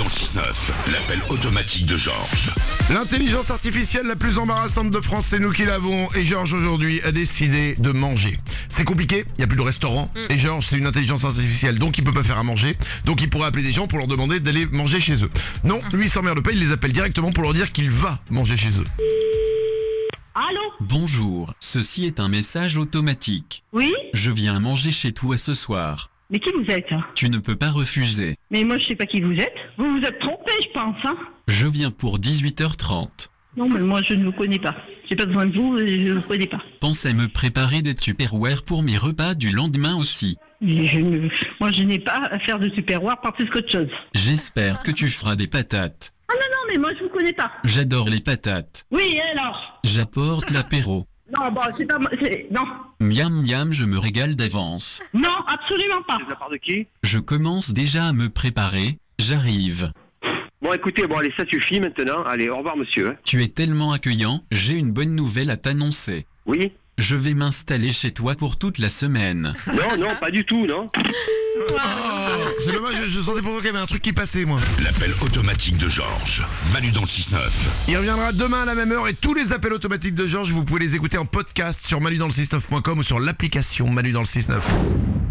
le 6-9, l'appel automatique de Georges. L'intelligence artificielle la plus embarrassante de France, c'est nous qui l'avons. Et Georges aujourd'hui a décidé de manger. C'est compliqué, il n'y a plus de restaurant. Et Georges, c'est une intelligence artificielle, donc il peut pas faire à manger. Donc il pourrait appeler des gens pour leur demander d'aller manger chez eux. Non, lui il s'emmerde pas, il les appelle directement pour leur dire qu'il va manger chez eux. Allô? Bonjour, ceci est un message automatique. Oui? Je viens manger chez toi ce soir. Mais qui vous êtes? Tu ne peux pas refuser. Mais moi je sais pas qui vous êtes. Vous vous êtes trompé, je pense, hein? Je viens pour 18h30. Non, mais moi je ne vous connais pas. J'ai pas besoin de vous et je ne vous connais pas. Pense à me préparer des tupperwares pour mes repas du lendemain aussi. Mais moi je n'ai pas à faire de superware pas plus qu'autre chose. J'espère que tu feras des patates. Ah non, mais moi je vous connais pas. J'adore les patates. Oui, alors? J'apporte l'apéro. Non, bon, c'est pas... Non. Miam miam, je me régale d'avance. Non, absolument pas. De la part de qui? Je commence déjà à me préparer. J'arrive. Bon, écoutez, allez, ça suffit maintenant. Allez, au revoir, monsieur. Tu es tellement accueillant, j'ai une bonne nouvelle à t'annoncer. Oui? Je vais m'installer chez toi pour toute la semaine. Non, pas du tout, non. C'est dommage, je sentais pour toi qu'il y avait un truc qui passait, moi. L'appel automatique de Georges. Manu dans le 6-9. Il reviendra demain à la même heure et tous les appels automatiques de Georges, vous pouvez les écouter en podcast sur manudansle69.com ou sur l'application Manu dans le 6-9.